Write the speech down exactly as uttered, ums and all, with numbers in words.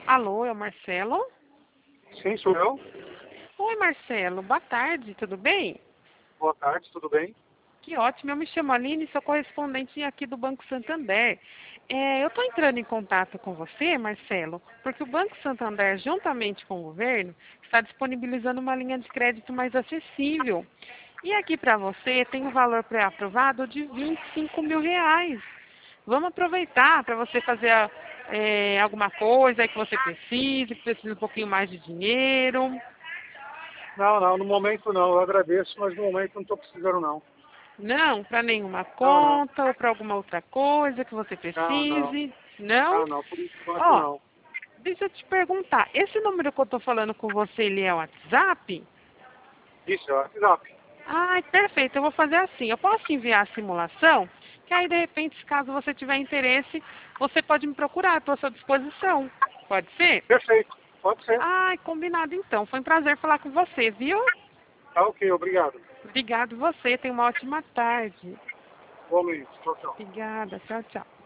Alô, é o Marcelo? Sim, sou eu. Oi, Marcelo, boa tarde, tudo bem? Boa tarde, tudo bem? Que ótimo, eu me chamo Aline, sou correspondente aqui do Banco Santander. É, eu estou entrando em contato com você, Marcelo, porque o Banco Santander, juntamente com o governo, está disponibilizando uma linha de crédito mais acessível. E aqui para você tem um valor pré-aprovado de vinte e cinco mil reais. Vamos aproveitar para você fazer é, alguma coisa aí que você precise, que precisa um pouquinho mais de dinheiro. Não, não, no momento não. Eu agradeço, mas no momento não estou precisando não. Não, para nenhuma Não, não. conta ou para alguma outra coisa que você Não, não. precise. Não? Não, não. Por enquanto Ó, não. deixa eu te perguntar. Esse número que eu estou falando com você, ele é o WhatsApp? Isso, é o WhatsApp. Ai, perfeito. Eu vou fazer assim. Eu posso enviar a simulação? Que aí, de repente, caso você tiver interesse, você pode me procurar. Estou à sua disposição. Pode ser? Perfeito. Pode ser. Ai, combinado então. Foi um prazer falar com você, viu? Tá ok, obrigado. Obrigado você. Tenha uma ótima tarde. Igualmente. Tchau, tchau. Obrigada. Tchau, tchau.